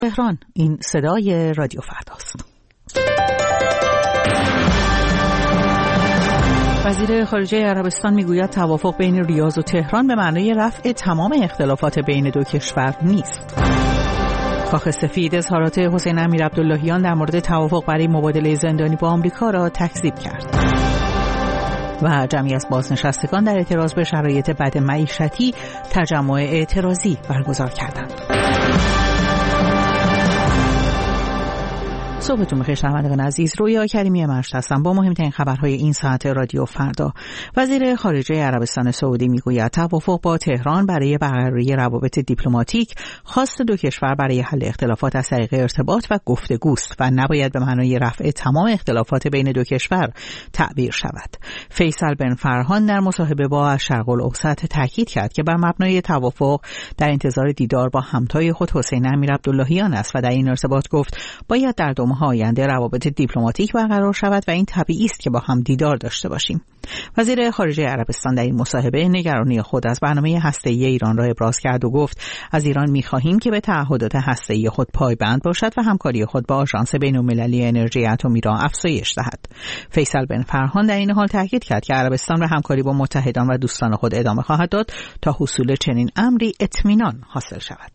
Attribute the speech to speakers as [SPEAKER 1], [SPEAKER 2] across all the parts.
[SPEAKER 1] تهران، این صدای رادیو فرداست. وزیر خارجه عربستان میگوید توافق بین ریاض و تهران به معنای رفع تمام اختلافات بین دو کشور نیست. کاخ سفید اظهارات حسین امیرعبداللهیان در مورد توافق برای مبادله زندانی با آمریکا را تکذیب کرد. و جمعی از بازنشستگان در اعتراض به شرایط بد معیشتی تجمع اعتراضی برگزار کردند. صبحتون بخیر شنوندگان عزیز، رویا کریمی مرشد هستم با مهمترین خبرهای این ساعت رادیو فردا. وزیر خارجه عربستان سعودی میگوید توافق با تهران برای برقراری روابط دیپلماتیک خواست دو کشور برای حل اختلافات از طریق ارتباط و گفتگوست و نباید به معنای رفع تمام اختلافات بین دو کشور تعبیر شود. فیصل بن فرهان در مصاحبه با شرق الاوسط تاکید کرد که بر مبنای توافق در انتظار دیدار با همتای خود حسین امیرعبداللهیان است و در این ارتباط گفت باید در آینده روابط دیپلماتیک برقرار شود و این طبیعی است که با هم دیدار داشته باشیم. وزیر خارجه عربستان در این مصاحبه نگرانی خود از برنامه هسته‌ای ایران را ابراز کرد و گفت از ایران می‌خواهیم که به تعهدات هسته‌ای خود پایبند باشد و همکاری خود با آژانس بین‌المللی انرژی اتمی را افزایش دهد. فیصل بن فرهان در این حال تاکید کرد که عربستان به همکاری با متحدان و دوستان خود ادامه خواهد داد تا حصول چنین امری اطمینان حاصل شود.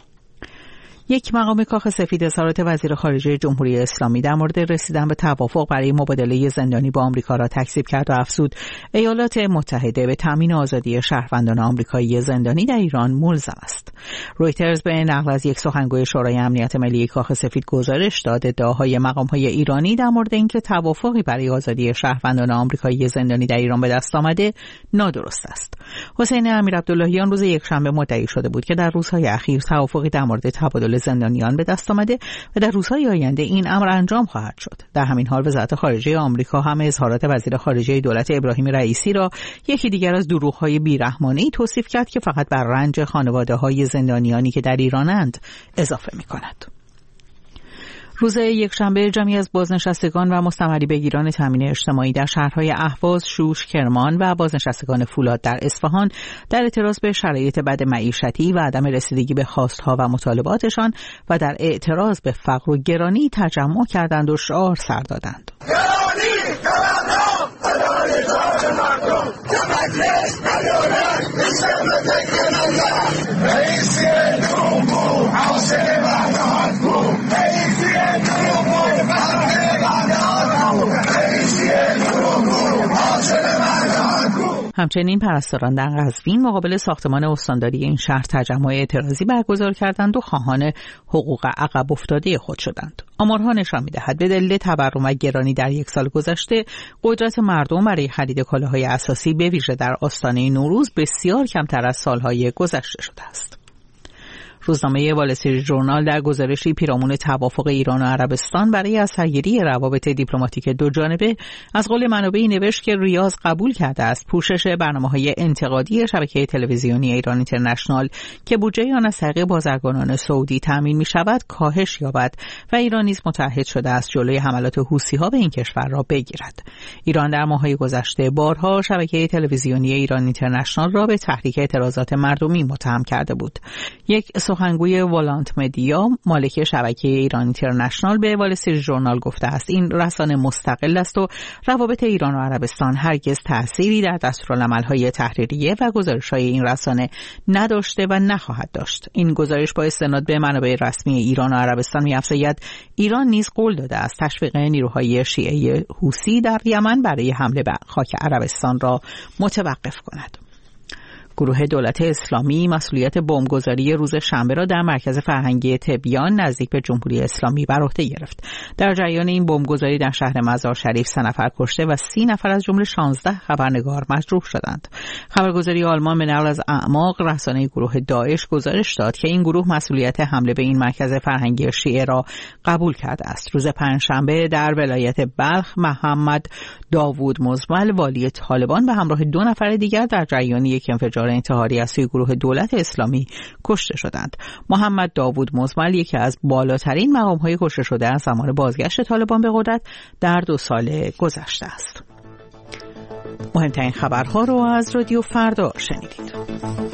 [SPEAKER 1] یک مقام کاخ سفید اظهارات وزیر خارجه جمهوری اسلامی در مورد رسیدن به توافق برای مبادله زندانی با آمریکا را تکذیب کرد و افزود ایالات متحده به تامین آزادی شهروندان آمریکایی زندانی در ایران ملزم است. رویترز به نقل از یک سخنگوی شورای امنیت ملی کاخ سفید گزارش داد ادعاهای مقام‌های ایرانی در مورد اینکه توافقی برای آزادی شهروندان آمریکایی زندانی در ایران به دست آمده نادرست است. حسین امیرعبداللهیان روز یکشنبه مدعی شده بود که در روزهای اخیر توافقی در مورد تبادل زندانیان به دست آمده و در روزهای آینده این امر انجام خواهد شد. در همین حال وزارت خارجه آمریکا هم اظهارات وزیر خارجه دولت ابراهیم رئیسی را یکی دیگر از دروغ‌های بیرحمانه‌ای توصیف کرد که فقط بر رنج خانواده‌های زندانیانی که در ایرانند اضافه می‌کند. روز یکشنبه جمعی از بازنشستگان و مستمری بگیران تامین اجتماعی در شهرهای اهواز، شوش، کرمان و بازنشستگان فولاد در اصفهان در اعتراض به شرایط بد معیشتی و عدم رسیدگی به خواستها و مطالباتشان و در اعتراض به فقر و گرانی تجمع کردند و شعار سر دادند. همچنین پرستاران در قزوین مقابل ساختمان استانداری این شهر تجمع اعتراضی برگزار کردند و خواهان حقوق عقب افتاده خود شدند. آمارها نشان می‌دهد به دلیل تورم و گرانی در یک سال گذشته قدرت مردم برای خرید کالاهای اساسی به ویژه در آستانه نوروز بسیار کمتر از سالهای گذشته شده است. روزنامه وال استریت ژورنال در گزارشی پیرامون توافق ایران و عربستان برای اثرگیری روابط دیپلماتیک دو جانبه از قول منابعی نوشت که ریاض قبول کرده است پوشش برنامه‌های انتقادی شبکه تلویزیونی ایران اینترنشنال که بودجه آن از طریق بازرگانان سعودی تامین می‌شود کاهش یابد و ایران نیز متعهد شده است جلوی حملات حوثی‌ها به این کشور را بگیرد. ایران در ماه‌های گذشته بارها شبکه تلویزیونی ایران اینترنشنال را به تحریک اعتراضات مردمی متهم کرده بود. یک سخنگوی والانت مدیا مالک شبکه ایران اینترنشنال به وال استریت ژورنال گفته است این رسانه مستقل است و روابط ایران و عربستان هرگز تأثیری در دستورالعمل‌های تحریریه و گزارش‌های این رسانه نداشته و نخواهد داشت. این گزارش با استناد به منابع رسمی ایران و عربستان می‌افزاید ایران نیز قول داده است تشویق نیروهای شیعه حوثی در یمن برای حمله به خاک عربستان را متوقف کند. گروه دولت اسلامی مسئولیت بمبگذاری روز شنبه را در مرکز فرهنگی تبیان نزدیک به جمهوری اسلامی بر عهده گرفت. در جریان این بمبگذاری در شهر مزار شریف 3 نفر کشته و 30 نفر از جمله 16 خبرنگار مجروح شدند. خبرگزاری آلمان به نقل از اعماق رسانه گروه داعش گزارش داد که این گروه مسئولیت حمله به این مرکز فرهنگی شیعه را قبول کرده است. روز پنجشنبه در ولایت بلخ محمد داوود مزمل والی طالبان به همراه 2 نفر دیگر در جریان یک انفجار انتحاری از سوی گروه دولت اسلامی کشته شدند. محمد داوود مزمل یکی از بالاترین مقام‌های کشته شده از زمان بازگشت طالبان به قدرت در 2 سال گذشته است. مهمترین خبرها رو از رادیو فردا شنیدید.